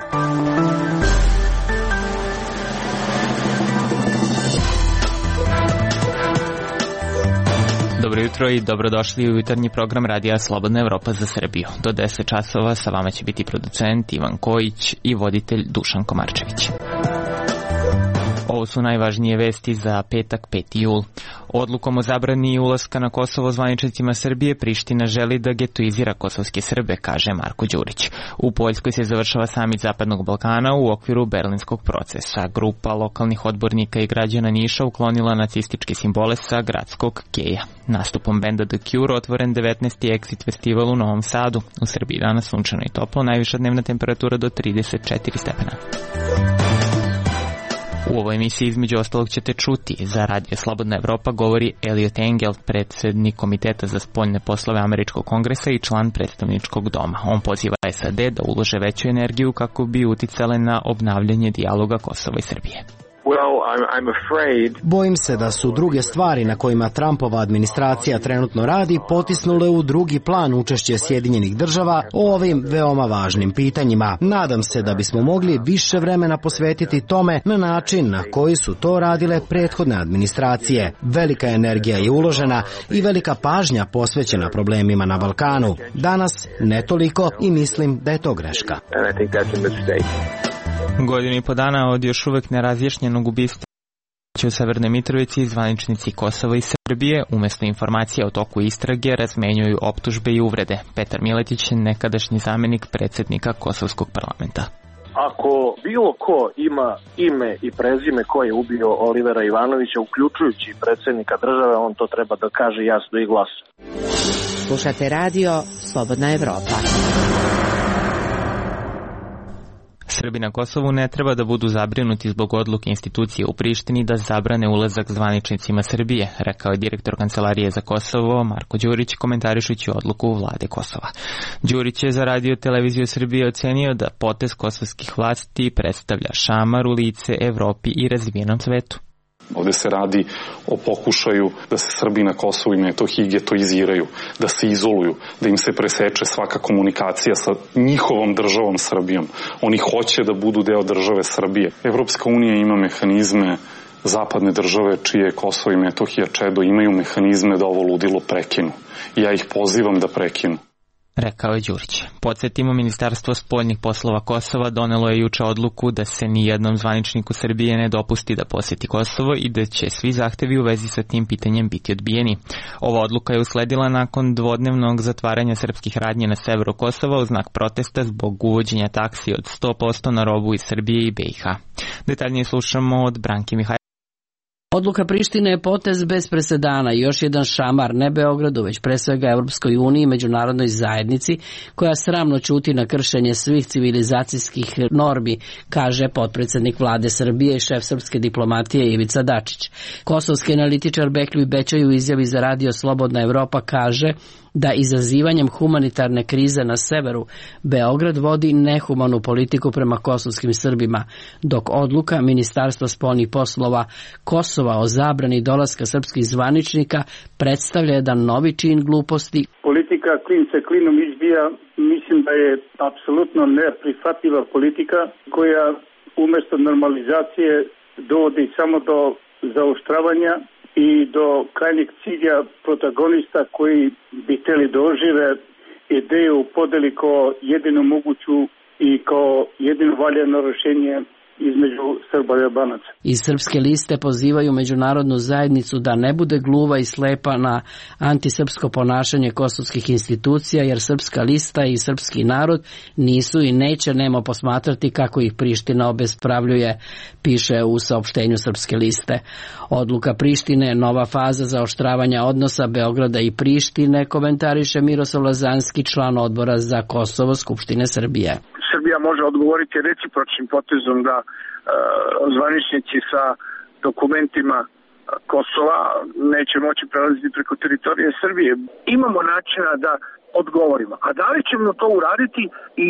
Dobro jutro i dobrodošli u jutarnji program Radija Slobodna Evropa za Srbiju. Do 10 časova sa vama će biti producent Ivan Kojić i voditelj Dušan Komarčević. Ovo su najvažnije vesti za petak 5. jul. Odlukom o zabrani ulaska na Kosovo zvaničnicima Srbije, Priština želi da getoizira kosovske Srbe, kaže Marko Đurić. U Poljskoj se završava samit Zapadnog Balkana u okviru berlinskog procesa. Grupa lokalnih odbornika i građana Niša uklonila nacističke simbole sa gradskog keja. Nastupom benda The Cure otvoren 19. Exit festival u Novom Sadu. U Srbiji danas sunčano i toplo, najviša dnevna temperatura do 34 stepena. U ovoj emisiji između ostalog ćete čuti. Za Radio Slobodna Evropa govori Elliot Engel, predsjednik Komiteta za spoljne poslove Američkog kongresa i član predstavničkog doma. On poziva SAD da ulože veću energiju kako bi uticale na obnavljanje dijaloga Kosova i Srbije. Bojim se da su druge stvari na kojima Trumpova administracija trenutno radi potisnule u drugi plan učešće Sjedinjenih država o ovim veoma važnim pitanjima. Nadam se da bismo mogli više vremena posvetiti tome na način na koji su to radile prethodne administracije. Velika energija je uložena i velika pažnja posvećena problemima na Balkanu. Danas ne toliko i mislim da je to greška. Godinu i po dana od još uvek nerazjašnjenog ubistva u Severnoj Mitrovici zvaničnici Kosova i Srbije umjesto informacija o toku istrage razmenjuju optužbe i uvrede. Petar Miletić, nekadašnji zamjenik predsjednika Kosovskog parlamenta. Ako bilo ko ima ime i prezime ko je ubio Olivera Ivanovića, uključujući predsjednika države, on to treba da kaže jasno i glasno. Slušate radio Slobodna Evropa. Srbi na Kosovu ne treba da budu zabrinuti zbog odluke institucije u Prištini da zabrane ulazak zvaničnicima Srbije, rekao je direktor Kancelarije za Kosovo Marko Đurić komentarišući odluku vlade Kosova. Đurić je za Radio Televiziju Srbije ocenio da potez kosovskih vlasti predstavlja šamar u lice Evropi i razvijenom svetu. Ovdje se radi o pokušaju da se Srbi na Kosovu i Metohiji getoiziraju, da se izoluju, da im se preseče svaka komunikacija sa njihovom državom Srbijom. Oni hoće da budu deo države Srbije. Evropska unija ima mehanizme, zapadne države čije Kosovo i Metohija čedo imaju mehanizme da ovo ludilo prekinu. I ja ih pozivam da prekinu. Rekao je Đurić. Podsjetimo, Ministarstvo spoljnih poslova Kosova donelo je juče odluku da se ni jednom zvaničniku Srbije ne dopusti da posjeti Kosovo i da će svi zahtevi u vezi sa tim pitanjem biti odbijeni. Ova odluka je usledila nakon dvodnevnog zatvaranja srpskih radnji na severu Kosova u znak protesta zbog uvođenja taksi od 100% na robu iz Srbije i BiH. Detaljnije slušamo od Branke Mihajlović. Odluka Prištine je potez bez presedana i još jedan šamar ne Beogradu, već pre svega Evropskoj uniji i međunarodnoj zajednici, koja sramno ćuti na kršenje svih civilizacijskih normi, kaže potpredsjednik vlade Srbije i šef srpske diplomatije Ivica Dačić. Kosovski analitičar Beklju Bećaj u izjavi za Radio Slobodna Evropa kaže da izazivanjem humanitarne krize na severu Beograd vodi nehumanu politiku prema kosovskim Srbima, dok odluka Ministarstva spoljnih poslova Kosova o zabrani dolaska srpskih zvaničnika predstavlja jedan novi čin gluposti. Politika klin se klinom izbija, mislim da je apsolutno neprihvatljiva politika koja umjesto normalizacije dovodi samo do zaoštravanja i do krajnjeg cilja protagonista koji bi htjeli da ožive ideju podeli kao jedinu moguću i kao jedino valjano rješenje između Srba i Albanaca. Iz srpske liste pozivaju međunarodnu zajednicu da ne bude gluva i slepa na antisrpsko ponašanje kosovskih institucija, jer srpska lista i srpski narod nisu i neće nemo posmatrati kako ih Priština obespravljuje, piše u saopštenju srpske liste. Odluka Prištine, nova faza zaoštravanja odnosa Beograda i Prištine, komentariše Miroslav Lazanski, član odbora za Kosovo Skupštine Srbije. Srbija može odgovoriti recipročnim potezom da zvaničnici sa dokumentima Kosova neće moći prelaziti preko teritorije Srbije. Imamo načina da odgovorimo. A da li ćemo to uraditi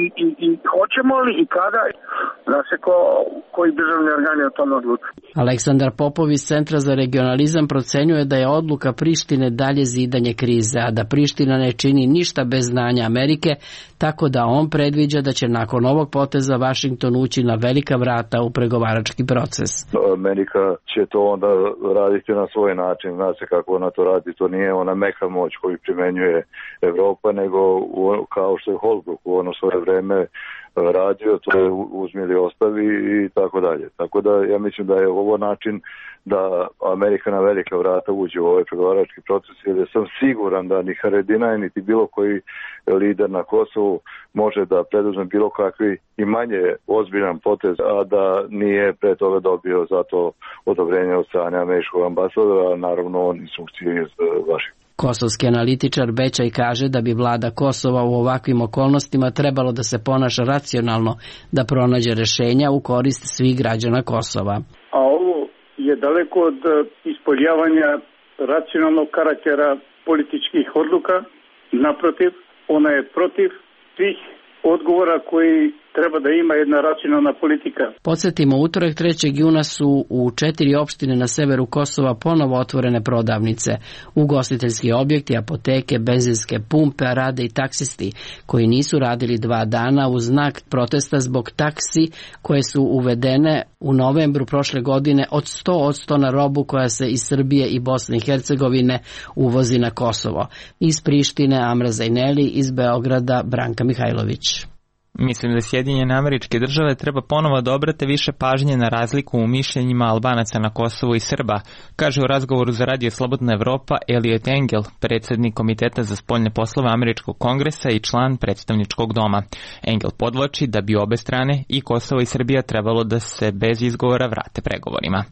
i hoćemo li i kada, da se koji državni organi o tome odlučuju. Aleksandar Popov iz Centra za regionalizam procenjuje da je odluka Prištine dalje zidanje krize, a da Priština ne čini ništa bez znanja Amerike, tako da on predviđa da će nakon ovog poteza Vašington ući na velika vrata u pregovarački proces. Amerika će to onda raditi na svoj način, zna se kako ona to radi, to nije ona meka moć koju primenjuje Evropa, nego kao što je Holbrooke u ono svoje vreme radio, to je uzmi ili ostavi i tako dalje. Tako da ja mislim da je ovo način da Amerika na velika vrata uđe u ovaj pregovarački proces, jer sam siguran da ni Haradinaj niti bilo koji lider na Kosovu može da preduzme bilo kakvi i manje ozbiljan potez, a da nije pre toga dobio za to odobrenje od strane američkog ambasadora, a naravno on instrukcije iz Vašingtona. Kosovski analitičar Bećaj kaže da bi vlada Kosova u ovakvim okolnostima trebalo da se ponaša racionalno, da pronađe rešenja u korist svih građana Kosova. A ovo je daleko od ispoljavanja racionalnog karaktera političkih odluka. Naprotiv, ona je protiv svih odgovora koji treba da ima jedna racionalna politika. Podsjetimo, utorak 3. juna su u 4 opštine na severu Kosova ponovo otvorene prodavnice, ugostiteljski objekti, apoteke, benzinske pumpe, a rade i taksisti koji nisu radili 2 dana u znak protesta zbog taksi koje su uvedene u novembru prošle godine od 100% na robu koja se iz Srbije i Bosne i Hercegovine uvozi na Kosovo. Iz Prištine Amra Zajneli, iz Beograda Branka Mihajlović. Mislim da Sjedinjene Američke Države treba ponovo da obrate više pažnje na razliku u mišljenjima Albanaca na Kosovu i Srba, kaže u razgovoru za Radio Slobodna Evropa Elliot Engel, predsjednik Komiteta za spoljne poslove Američkog kongresa i član predstavničkog doma. Engel podvlači da bi obe strane, i Kosovo i Srbija, trebalo da se bez izgovora vrate pregovorima.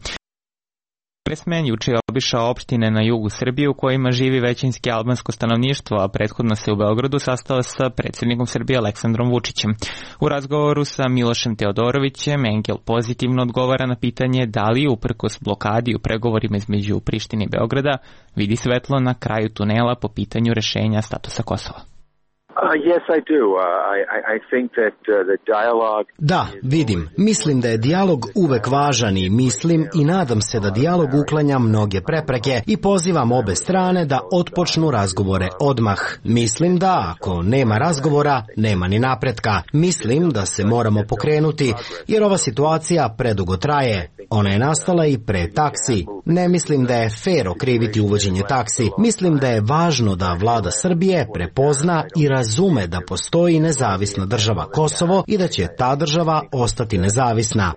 Kongresmen juče je obišao opštine na jugu Srbije u kojima živi većinski albansko stanovništvo, a prethodno se u Beogradu sastao sa predsjednikom Srbije Aleksandrom Vučićem. U razgovoru sa Milošem Teodorovićem Engel pozitivno odgovara na pitanje da li uprkos blokadi u pregovorima između Prištine i Beograda vidi svetlo na kraju tunela po pitanju rešenja statusa Kosova. Yes, I do. I think that the dialogue... Da, vidim. Mislim da je dijalog uvek važan i mislim i nadam se da dijalog uklanja mnoge prepreke i pozivam obe strane da otpočnu razgovore odmah. Mislim da ako nema razgovora, nema ni napretka. Mislim da se moramo pokrenuti jer ova situacija predugo traje. Ona je nastala i pre taksi. Ne mislim da je fer okriviti uvođenje taksi. Mislim da je važno da vlada Srbije prepozna i razume da postoji nezavisna država Kosovo i da će ta država ostati nezavisna.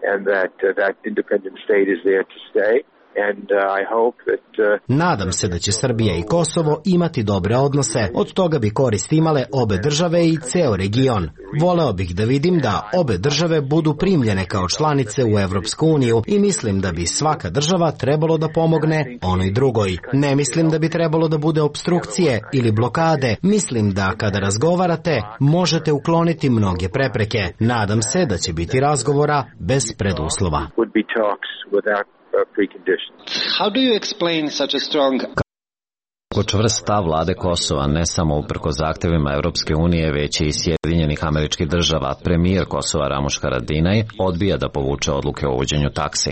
Nadam se da će Srbija i Kosovo imati dobre odnose. Od toga bi korist imale obe države i ceo region. Voleo bih da vidim da obe države budu primljene kao članice u Evropsku uniju i mislim da bi svaka država trebalo da pomogne onoj drugoj. Ne mislim da bi trebalo da bude opstrukcije ili blokade. Mislim da kada razgovarate možete ukloniti mnoge prepreke. Nadam se da će biti razgovora bez preduslova. How do you explain such a strong... Kako čvrst stav vlade Kosova, ne samo uprko zahtevima Europske unije, već i Sjedinjenih Američkih Država, premijer Kosova Ramuš Haradinaj odbija da povuče odluke o uvođenju taksi.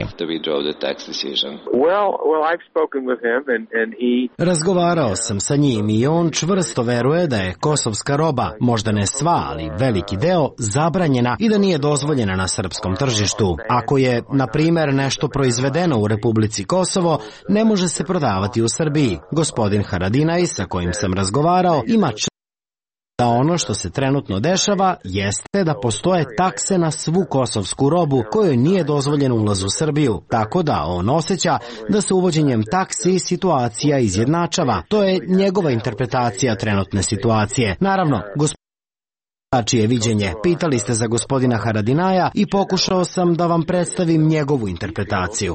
Razgovarao sam sa njim i on čvrsto veruje da je kosovska roba, možda ne sva, ali veliki deo, zabranjena i da nije dozvoljena na srpskom tržištu. Ako je, na primjer, nešto proizvedeno u Republici Kosovo, ne može se prodavati u Srbiji. Gospodin Haradinaj, sa kojim sam razgovarao, ima da ono što se trenutno dešava jeste da postoje takse na svu kosovsku robu kojoj nije dozvoljen ulaz u Srbiju, tako da on osjeća da se uvođenjem taksi situacija izjednačava. To je njegova interpretacija trenutne situacije. Naravno, čije viđenje. Pitali ste za gospodina Haradinaja i pokušao sam da vam predstavim njegovu interpretaciju.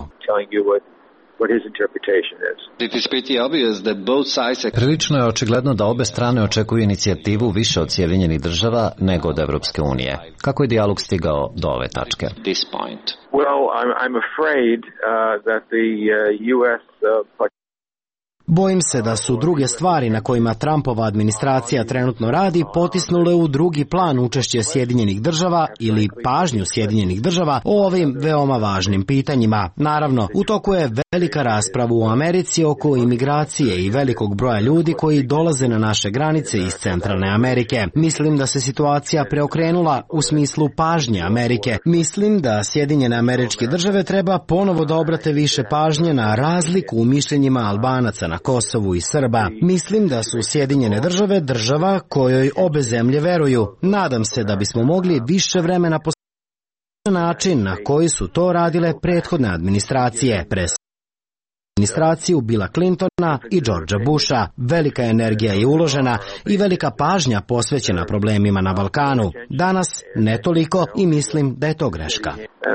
Prilično je očigledno da obe strane očekuju inicijativu više od Sjedinjenih Država nego od Evropske unije. Kako je dijalog stigao do ove tačke? Bojim se da su druge stvari na kojima Trumpova administracija trenutno radi potisnule u drugi plan učešće Sjedinjenih država ili pažnju Sjedinjenih država o ovim veoma važnim pitanjima. Naravno, u toku je velika rasprava u Americi oko imigracije i velikog broja ljudi koji dolaze na naše granice iz Centralne Amerike. Mislim da se situacija preokrenula u smislu pažnje Amerike. Mislim da Sjedinjene Američke Države treba ponovo da obrate više pažnje na razliku u mišljenjima Albanaca na Kosovu i Srba. Mislim da su Sjedinjene Države država kojoj obe zemlje veruju. Nadam se da bismo mogli više vremena posvetiti na način na koji su to radile prethodne administracije, administraciju Billa Clintona i Georgea Busha. Velika energija je uložena i velika pažnja posvećena problemima na Balkanu. Danas ne toliko i mislim da je to greška.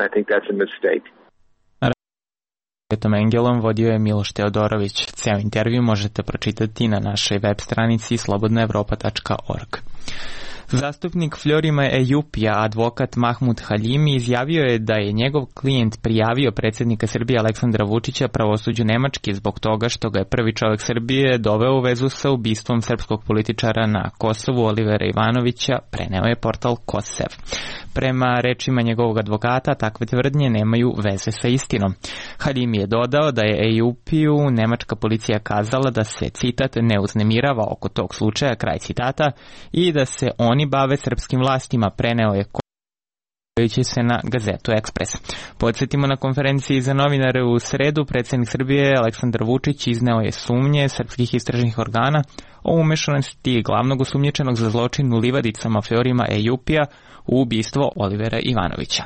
Tom Engelom vodio je Miloš Teodorović. Ceo intervju možete pročitati na našoj web stranici slobodnaevropa.org. Zastupnik Florima Ejupija, advokat Mahmud Halimi, izjavio je da je njegov klijent prijavio predsjednika Srbije Aleksandra Vučića pravosuđu Nemačke zbog toga što ga je prvi čovjek Srbije doveo u vezu sa ubistvom srpskog političara na Kosovu Olivera Ivanovića, preneo je portal Kosev. Prema rečima njegovog advokata, takve tvrdnje nemaju veze sa istinom. Halimi je dodao da je Ejupiju nemačka policija kazala da se, citat, ne uznemirava oko tog slučaja, kraj citata, i da se oni bave srpskim vlastima, preneo je će se na gazetu Ekspres. Podsjetimo, na konferenciji za novinare u sredu predsjednik Srbije Aleksandar Vučić izneo je sumnje srpskih istražnih organa o umešanosti glavnog osumnjičenog za zločin u livadicama Florima Ejupija u ubistvo Olivera Ivanovića.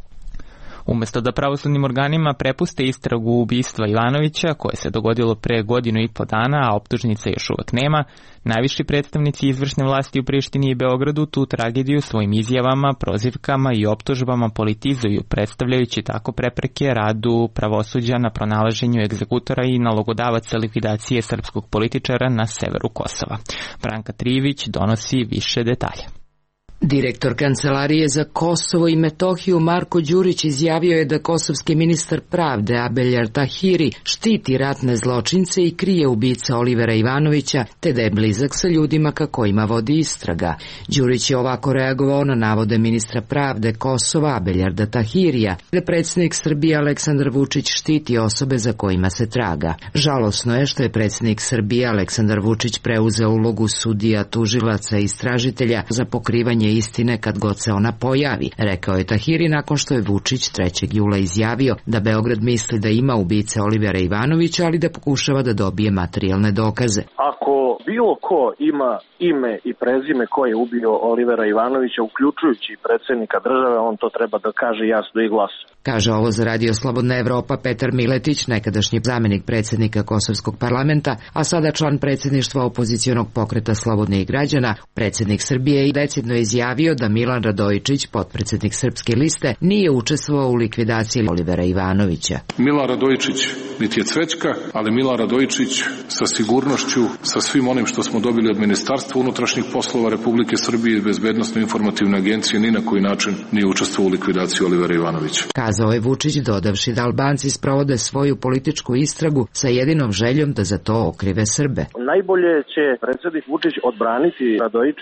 Umesto da pravosudnim organima prepuste istragu ubistva Ivanovića, koje se dogodilo pre 1.5 godina, a optužnice još uvek nema, najviši predstavnici izvršne vlasti u Prištini i Beogradu tu tragediju svojim izjavama, prozivkama i optužbama politizuju, predstavljajući tako prepreke radu pravosuđa na pronalaženju egzekutora i nalogodavaca likvidacije srpskog političara na severu Kosova. Branka Trivić donosi više detalja. Direktor Kancelarije za Kosovo i Metohiju Marko Đurić izjavio je da kosovski ministar pravde Abeljar Tahiri štiti ratne zločince i krije ubice Olivera Ivanovića, te da je blizak sa ljudima ka kojima vodi istraga. Đurić je ovako reagovao na navode ministra pravde Kosova Abeljarda Tahirija da predsjednik Srbije Aleksandar Vučić štiti osobe za kojima se traga. Žalosno je što je predsjednik Srbije Aleksandar Vučić preuzeo ulogu sudija, tužilaca i istražitelja za pokrivanje istine kad god se ona pojavi, rekao je Tahiri nakon što je Vučić 3. jula izjavio da Beograd misli da ima ubice Olivera Ivanovića, ali da pokušava da dobije materijalne dokaze. Ako bilo ko ima ime i prezime ko je ubio Olivera Ivanovića, uključujući predsjednika države, on to treba da kaže jasno i glasno. Kaže ovo za Radio Slobodna Evropa Petar Miletić, nekadašnji zamenik predsjednika Kosovskog parlamenta, a sada član predsjedništva opozicionog pokreta Slobodnih građana. Predsjednik Srbije i decidno izjavio da Milan Radojičić, potpredsjednik Srpske liste, nije učestvovao u likvidaciji Olivera Ivanovića. Milan Radojičić niti je cvećka, ali Milan Radojičić sa sigurnošću, sa svim onim što smo dobili od Ministarstva unutrašnjih poslova Republike Srbije i Bezbednosno-informativne agencije, ni na koji način nije učestvovao u likvidaciji Olivera Ivanovića. Kazao je Vučić, dodavši da Albanci sprovode svoju političku istragu sa jedinom željom da za to okrive Srbe. Najbolje će predsjednik Vučić odbraniti Radojičić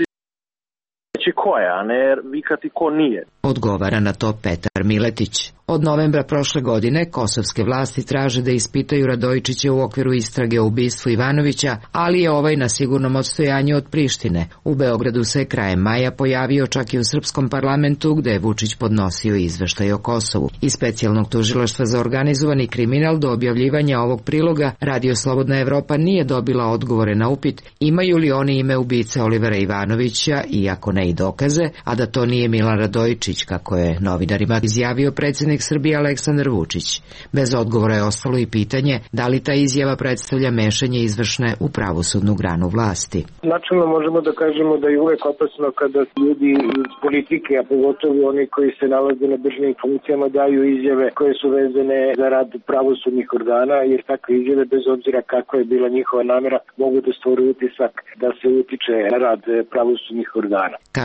ko je, a ne vikati ko nije. Odgovara na to Petar Miletić. Od novembra prošle godine kosovske vlasti traže da ispitaju Radojičića u okviru istrage o ubistvu Ivanovića, ali je ovaj na sigurnom odstojanju od Prištine. U Beogradu se krajem maja pojavio čak i u srpskom parlamentu, gde je Vučić podnosio izveštaj o Kosovu. Iz specijalnog tužilaštva za organizovani kriminal do objavljivanja ovog priloga Radio Slobodna Evropa nije dobila odgovore na upit imaju li oni ime ubice Olivera Ivanovića, iako ne i dokaze, a da to nije Milan Radojičić, kako je novinarima izjavio predsjednik Srbije Aleksandar Vučić. Bez odgovora je ostalo i pitanje da li ta izjava predstavlja mešanje izvršne u pravosudnu granu vlasti. Načelno možemo da kažemo da je uvek opasno kada ljudi iz politike, a pogotovo oni koji se nalaze na državnim funkcijama, daju izjave koje su vezane za rad pravosudnih organa, jer takve izjave, bez obzira kakva je bila njihova namera, mogu da stvore utisak da se utiče na rad pravosudnih organa.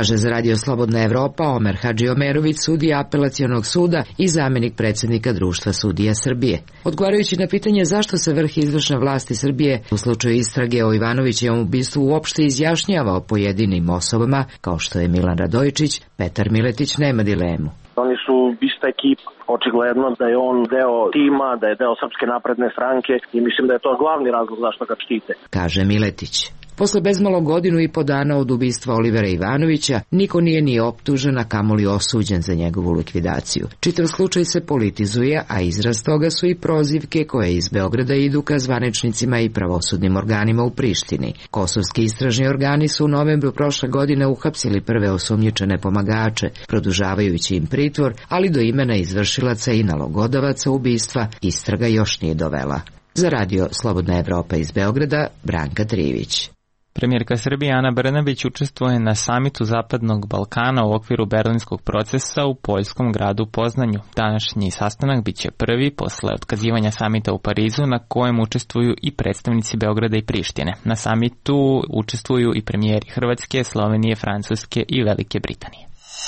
kaže za Radio Slobodna Evropa Omer Hadžiomerović, sudija Apelacionog suda i zamjenik predsjednika Društva sudija Srbije. Odgovarajući na pitanje zašto se vrh izvršne vlasti Srbije u slučaju istrage o Ivanovićevom ubistvu uopšte izjašnjava o pojedinim osobama, kao što je Milan Radojičić, Petar Miletić nema dilemu. Oni su ista ekipa. Očigledno da je on deo tima, da je deo Srpske napredne stranke i mislim da je to glavni razlog zašto ga štite, kaže Miletić. Posle bezmalo godinu i po dana od ubistva Olivera Ivanovića, niko nije ni optužen, a kamoli osuđen za njegovu likvidaciju. Čitav slučaj se politizuje, a izraz toga su i prozivke koje iz Beograda idu ka zvaničnicima i pravosudnim organima u Prištini. Kosovski istražni organi su u novembru prošle godine uhapsili prve osumnjičene pomagače, produžavajući im pritvor, ali do imena izvršilaca i nalogodavaca ubistva istraga još nije dovela. Za Radio Slobodna Evropa iz Beograda, Branka Trivić. Premijerka Srbije Ana Brnabić učestvuje na samitu Zapadnog Balkana u okviru berlinskog procesa u poljskom gradu Poznanju. Današnji sastanak biće prvi posle otkazivanja samita u Parizu na kojem učestvuju i predstavnici Beograda i Prištine. Na samitu učestvuju i premijeri Hrvatske, Slovenije, Francuske i Velike Britanije.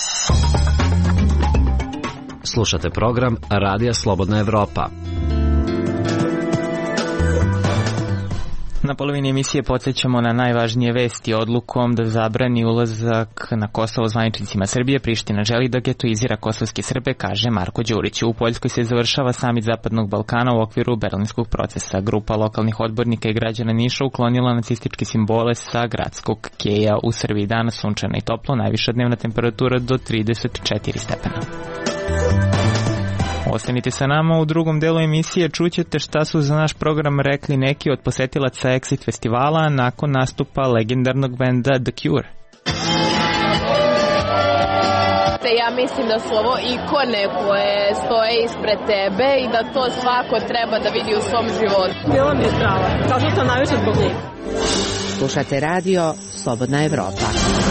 Slušate program Radija Slobodna Evropa. Na polovini emisije podsjećamo na najvažnije vesti. Odlukom da zabrani ulazak na Kosovo zvaničnicima Srbije, Priština želi da getoizira kosovske Srbe, kaže Marko Đurić. U Poljskoj se završava samit Zapadnog Balkana u okviru berlinskog procesa. Grupa lokalnih odbornika i građana Niša uklonila nacističke simbole sa gradskog keja. U Srbiji danas sunčano i toplo, najviša dnevna temperatura do 34 stepena. Ostanite sa nama, u drugom delu emisije čućete šta su za naš program rekli neki od posetilaca Exit festivala nakon nastupa legendarnog benda The Cure. Ja mislim da su ovo ikone koje stoje ispred tebe i da to svako treba da vidi u svom životu. Bilo mi je pravo, kao što sam najviše zbog njih. Slušate Radio Slobodna Evropa.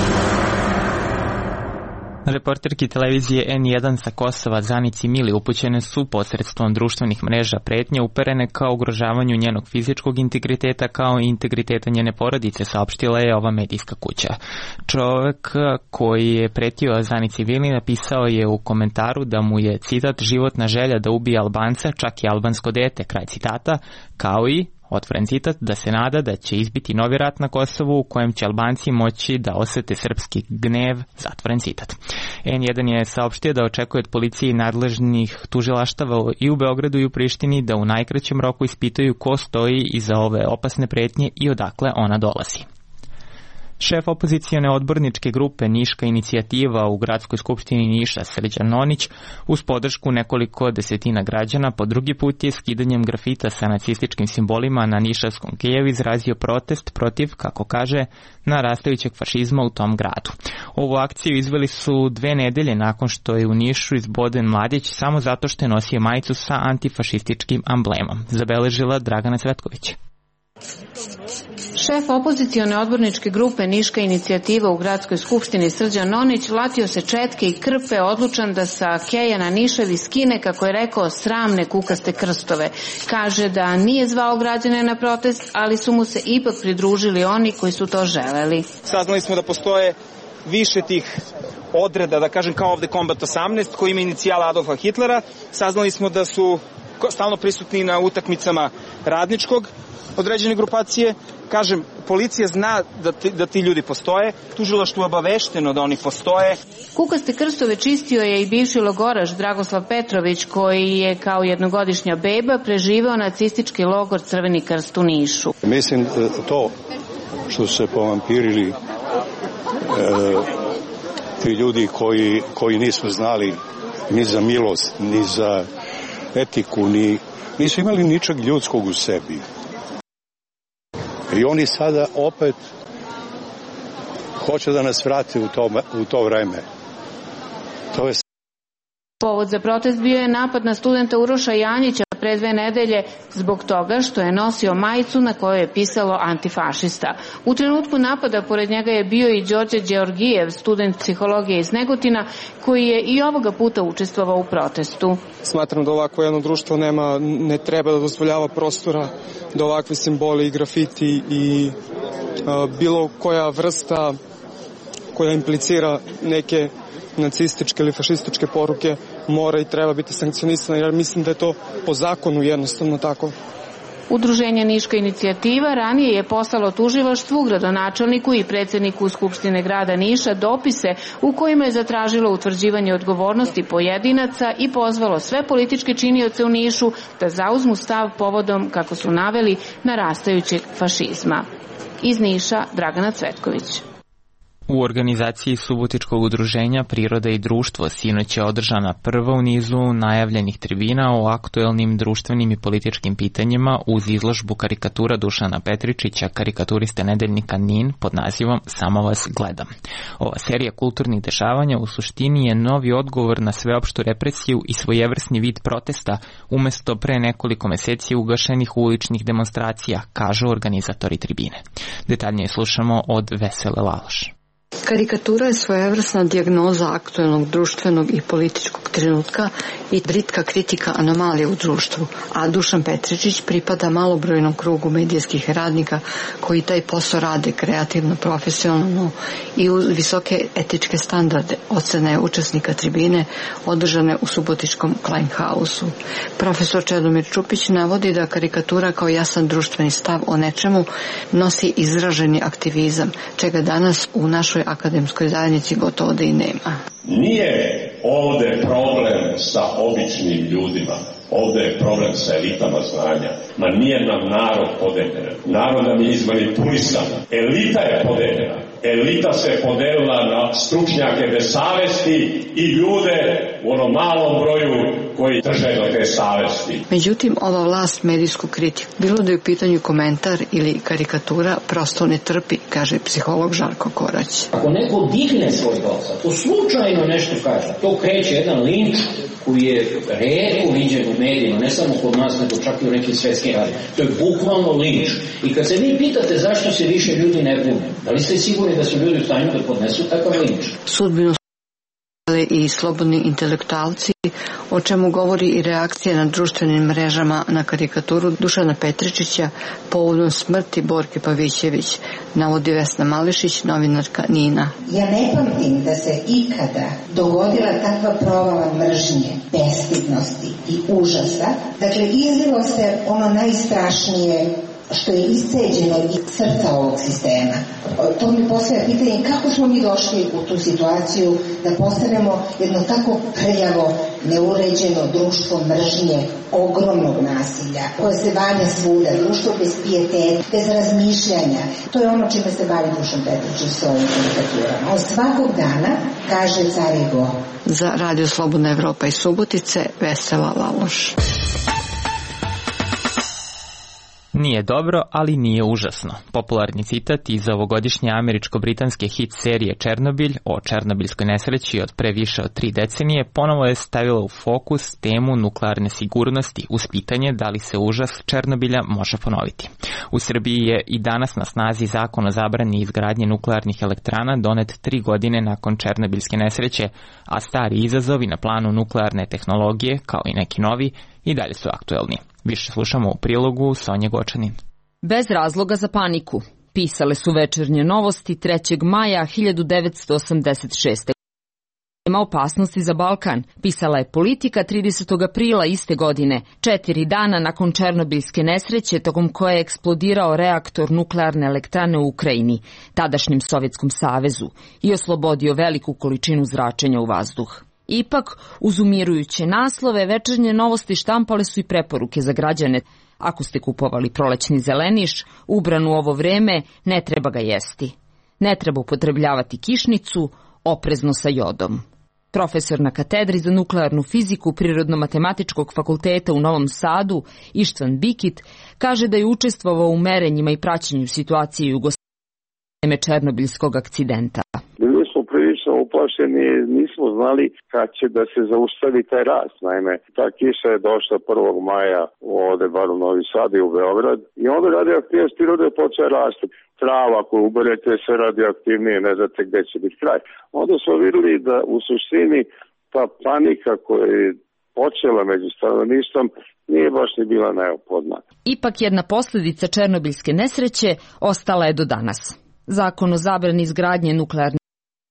Reporterki televizije N1 sa Kosova Zanici Mili upućene su posredstvom društvenih mreža pretnje uperene kao ugrožavanju njenog fizičkog integriteta kao i integriteta njene porodice, saopštila je ova medijska kuća. Čovek koji je pretio Zanici Mili napisao je u komentaru da mu je, citat, životna želja da ubije Albanca, čak i albansko dete, kraj citata, kao i otvoren citat, da se nada da će izbiti novi rat na Kosovu u kojem će Albanci moći da osete srpski gnev, zatvoren citat. N1 je saopštio da očekuje od policije i nadležnih tužilaštava i u Beogradu i u Prištini da u najkraćem roku ispitaju ko stoji iza ove opasne pretnje i odakle ona dolazi. Šef opozicione odborničke grupe Niška inicijativa u Gradskoj skupštini Niša, Srđan Nonić, uz podršku nekoliko desetina građana, po drugi put je skidanjem grafita sa nacističkim simbolima na nišavskom keju izrazio protest protiv, kako kaže, narastajućeg fašizma u tom gradu. Ovu akciju izveli su 2 nedelje nakon što je u Nišu izboden mladić samo zato što je nosio majicu sa antifašističkim amblemom, zabeležila Dragana Cvetković. Šef opozicione odborničke grupe Niška inicijativa u Gradskoj skupštini Srđan Nonić latio se četke i krpe, odlučan da sa keja na Nišavi skine, kako je rekao, sramne kukaste krstove. Kaže da nije zvao građane na protest, ali su mu se ipak pridružili oni koji su to želeli. Saznali smo da postoje više tih odreda, da kažem kao ovde Kombat 18, koji ima inicijala Adolfa Hitlera. Saznali smo da su stalno prisutni na utakmicama radničkog određene grupacije. Kažem, policija zna da ti ljudi postoje, tužilaštvo je obavešteno da oni postoje. Kukaste krstove čistio je i bivši logoraš Dragoslav Petrović, koji je kao jednogodišnja beba preživeo nacistički logor Crveni krst u Nišu. Mislim to što su se povampirili ti ljudi koji nisu znali ni za milost, ni za etiku, nisu imali ničeg ljudskog u sebi. I oni sada opet hoće da nas vrate u to vreme. To je... Povod za protest bio je napad na studenta Uroša Janjića pre 2 nedelje zbog toga što je nosio majicu na kojoj je pisalo antifašista. U trenutku napada pored njega je bio i Đorđe Đeorgijev, student psihologije iz Negotina, koji je i ovoga puta učestvovao u protestu. Smatram da ovako jedno društvo ne treba da dozvoljava prostora da ovakvi simboli i grafiti i bilo koja vrsta koja implicira neke nacističke ili fašističke poruke mora i treba biti sankcionisana, jer mislim da je to po zakonu jednostavno tako. Udruženje Niška inicijativa ranije je poslalo tužilaštvu, gradonačelniku i predsjedniku Skupštine grada Niša dopise u kojima je zatražilo utvrđivanje odgovornosti pojedinaca i pozvalo sve političke činioce u Nišu da zauzmu stav povodom, kako su naveli, narastajućeg fašizma. Iz Niša, Dragana Cvetković. U organizaciji Subotičkog udruženja Priroda i društvo sinoć je održana prva u nizu najavljenih tribina o aktuelnim društvenim i političkim pitanjima uz izložbu karikatura Dušana Petričića, karikaturiste nedeljnika NIN pod nazivom Samo vas gledam. Ova serija kulturnih dešavanja u suštini je novi odgovor na sveopštu represiju i svojevrsni vid protesta umesto pre nekoliko meseci ugašenih uličnih demonstracija, kažu organizatori tribine. Detaljnije slušamo od Vesele Laloš. Karikatura je svojevrsna dijagnoza aktuelnog društvenog i političkog trenutka i britka kritika anomalije u društvu, a Dušan Petričić pripada malobrojnom krugu medijskih radnika koji taj posao rade kreativno, profesionalno i uz visoke etičke standarde, ocene učesnika tribine održane u subotičkom Kleinhausu. Profesor Čedomir Čupić navodi da karikatura kao jasan društveni stav o nečemu nosi izraženi aktivizam, čega danas u našoj akademskoj zajednici gotovo da i nema. Nije ovde problem sa običnim ljudima, ovde je problem sa elitama znanja. Ma nije nam narod podeljen. Narod nam je izmanipulisan. Elita je podeljena. Elita se podelila na stručnjake bez savesti i ljude u onom malom broju koji drže do te savesti. Međutim, ova vlast medijsku kritiku, bilo da je u pitanju komentar ili karikatura, prosto ne trpi, kaže psiholog Žarko Korać. Ako neko digne svoj glas, to slučajno nešto kaže, to kreće jedan linč koji je retko viđen u medijima, ne samo kod nas, nego čak i u nekim svetskim radijima. To je bukvalno linč. I kad se vi pitate zašto se više ljudi ne bune, da li ste sigurni da su ljudi u stanju da podnesu takav linč? Sudbinu i slobodni intelektualci, o čemu govori i reakcija na društvenim mrežama na karikaturu Dušana Petričića povodom smrti Borke Pavićević, navodi Vesna Mališić, novinarka NIN-a. Ja ne pamtim da se ikada dogodila takva provala mržnje, bestidnosti i užasa. Dakle, izlilo se ono najstrašnije što je isceđeno iz srca ovog sistema. To mi postavlja pitanje kako smo mi došli u tu situaciju da postanemo jedno tako prljavo, neuređeno društvo mržnje, ogromnog nasilja, koje se vanja svuda, društvo bez pijeteta, bez razmišljanja. To je ono čime se bavi Dušan Petričić s ovim karikaturama. On svakog dana kaže car je go. Za Radio Slobodna Evropa iz Subotice, Vesela Laloš. Nije dobro, ali nije užasno. Popularni citat iz ovogodišnje američko-britanske hit serije Černobilj o černobiljskoj nesreći od pre više od 3 decenije ponovo je stavila u fokus temu nuklearne sigurnosti uz pitanje da li se užas Černobilja može ponoviti. U Srbiji je i danas na snazi zakon o zabrani izgradnje nuklearnih elektrana donet 3 godine nakon černobiljske nesreće, a stari izazovi na planu nuklearne tehnologije, kao i neki novi, i dalje su aktuelni. Više slušamo u prilogu Sonje Gočanin. Bez razloga za paniku. Pisale su Večernje novosti 3. maja 1986. Ima opasnosti za Balkan. Pisala je Politika 30. aprila iste godine, 4 dana nakon černobiljske nesreće tokom koje je eksplodirao reaktor nuklearne elektrane u Ukrajini, tadašnjem Sovjetskom savezu, i oslobodio veliku količinu zračenja u vazduh. Ipak, uz umirujuće naslove, Večernje novosti štampale su i preporuke za građane. Ako ste kupovali prolećni zeleniš, ubran u ovo vreme, ne treba ga jesti. Ne treba upotrebljavati kišnicu, oprezno sa jodom. Profesor na katedri za nuklearnu fiziku Prirodno-matematičkog fakulteta u Novom Sadu, Ištvan Bikit, kaže da je učestvovao u merenjima i praćenju situacije Jugoslavije černobiljskog akcidenta. Bili smo prilično uplašeni, nismo znali kad će da se zaustavi taj rast. Naime, ta kiša je došla 1. maja ovde, bar u Novi Sad i u Beograd, i onda radioaktivnost prirode počeo rasti. Trava, ako uberete, sve radioaktivnije, ne znate gde će biti kraj. Onda smo videli da u suštini ta panika koja je počela među stanovništvom nije baš ni bila neophodna. Ipak jedna posljedica černobiljske nesreće ostala je do danas. Zakon o zabrani izgradnje nuklearne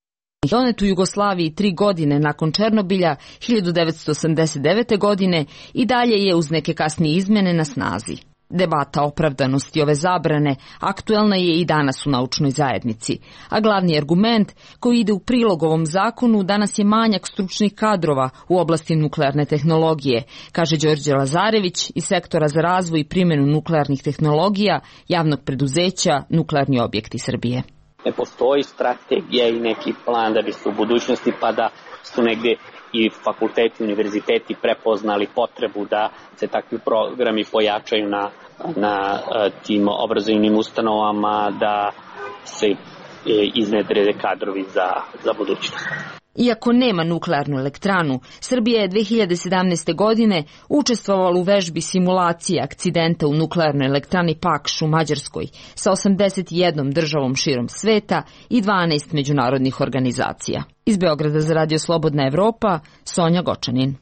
Donet u Jugoslaviji 3 godine nakon Černobilja 1989. godine i dalje je uz neke kasnije izmene na snazi. Debata opravdanosti ove zabrane aktuelna je i danas u naučnoj zajednici, a glavni argument koji ide u prilog ovom zakonu danas je manjak stručnih kadrova u oblasti nuklearne tehnologije, kaže Đorđe Lazarević iz Sektora za razvoj i primjenu nuklearnih tehnologija javnog preduzeća Nuklearni objekti Srbije. Ne postoji strategija i neki plan da bi se u budućnosti pa da su negde i fakulteti, univerziteti prepoznali potrebu da se takvi programi pojačaju na tim obrazovnim ustanovama, da se iznedre kadrovi za budućnost. Iako nema nuklearnu elektranu, Srbija je 2017. godine učestvovala u vežbi simulacije akcidenta u nuklearnoj elektrani Pakš u Mađarskoj sa 81 državom širom sveta i 12 međunarodnih organizacija. Iz Beograda za Radio Slobodna Evropa, Sonja Gočanin.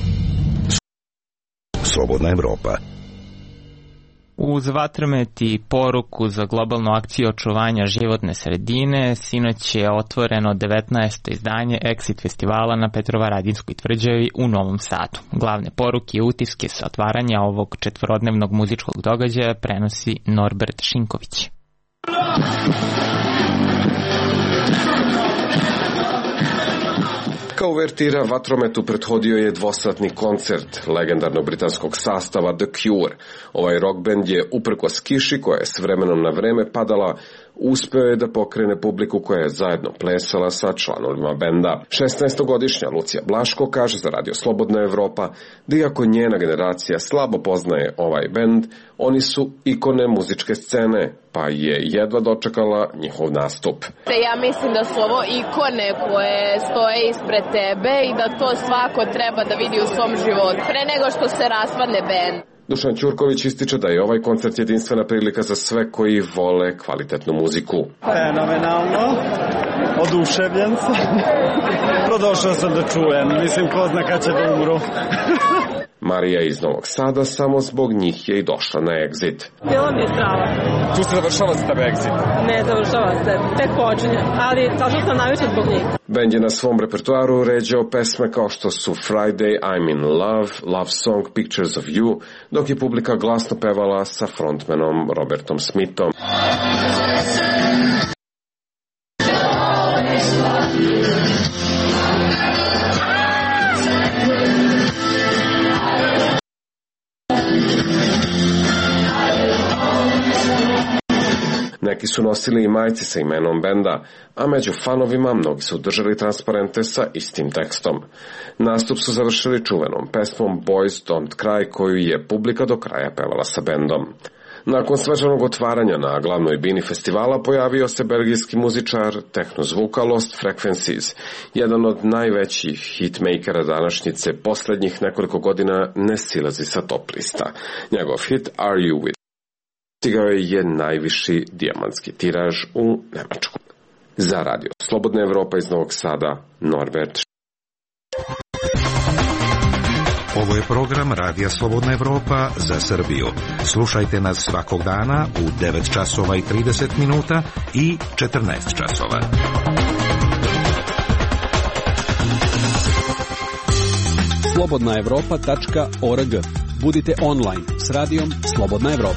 Slobodna Evropa. Uz vatromet i poruku za globalnu akciju očuvanja životne sredine, sinoć je otvoreno 19. izdanje Exit festivala na Petrovaradinskoj tvrđavi u Novom Sadu. Glavne poruke i utiske sa otvaranja ovog četvorodnevnog muzičkog događaja prenosi Norbert Šinković. Kao uvertira vatrometu prethodio je dvosatni koncert legendarnog britanskog sastava The Cure. Ovaj rock band je, uprkos kiši koja je s vremenom na vreme padala, uspeo je da pokrene publiku koja je zajedno plesala sa članovima benda. 16-godišnja Lucija Blaško kaže za Radio Slobodna Evropa da iako njena generacija slabo poznaje ovaj bend, oni su ikone muzičke scene, pa je jedva dočekala njihov nastup. Ja mislim da su ovo ikone koje stoje ispred tebe i da to svako treba da vidi u svom životu, pre nego što se raspadne bend. Dušan Ćurković ističe da je ovaj koncert jedinstvena prilika za sve koji vole kvalitetnu muziku. Fenomenalno, oduševljen sam, prodošao sam da čujem, mislim ko zna kad će da umru. Marija iz Novog Sada samo zbog njih je i došla na Exit. Bilo mi je strava. Tu se završava za tebe Exit? Ne završava se, tek počinje, ali tačno sam najviše zbog njih. Bend je na svom repertoaru uređao pesme kao što su Friday, I'm in Love, Love Song, Pictures of You, dok je publika glasno pevala sa frontmanom Robertom Smithom. Neki su nosili i majice sa imenom benda, a među fanovima mnogi su držali transparente sa istim tekstom. Nastup su završili čuvenom pesmom Boys Don't Cry, koju je publika do kraja pevala sa bendom. Nakon svečanog otvaranja na glavnoj bini festivala pojavio se belgijski muzičar tehnozvuka Lost Frequencies, jedan od najvećih hitmakera današnjice poslednjih nekoliko godina ne silazi sa top lista. Njegov hit Are You With stigao je najviši dijamantski tiraž u Nemačku. Za Radio Slobodna Evropa iz Novog Sada, Norbert. Ovo je program Radija Slobodna Evropa za Srbiju. Slušajte nas svakog dana u 9 časova i 30 minuta i 14 časova. slobodnaevropa.org. Budite online s radijom Slobodna Evropa.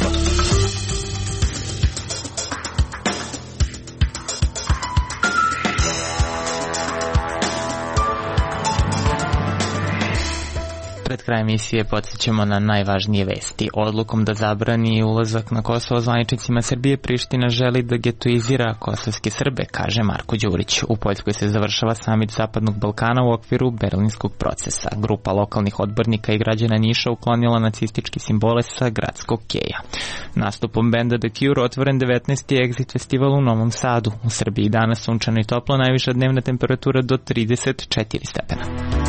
Pred kraj emisije podsjećamo na najvažnije vesti. Odlukom da zabrani ulazak na Kosovo zvaničnicima Srbije, Priština želi da getoizira kosovske Srbe, kaže Marko Đurić. U Poljskoj se završava samit Zapadnog Balkana u okviru Berlinskog procesa. Grupa lokalnih odbornika i građana Niša uklonila nacističke simbole sa gradskog keja. Nastupom benda The Cure otvoren 19. Exit festival u Novom Sadu. U Srbiji danas sunčano i toplo, najviša dnevna temperatura do 34 stepena.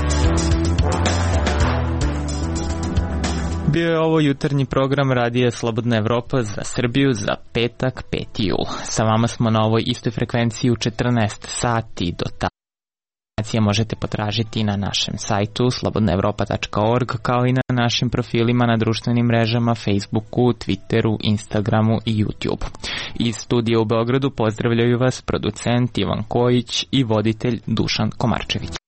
Bio je ovo jutarnji program Radija Slobodna Evropa za Srbiju za petak 5. jul. Sa vama smo na ovoj istoj frekvenciji u 14 sati do možete potražiti na našem sajtu slobodnaevropa.org, kao i na našim profilima na društvenim mrežama Facebooku, Twitteru, Instagramu i YouTube. Iz studija u Beogradu pozdravljaju vas producent Ivan Kojić i voditelj Dušan Komarčević.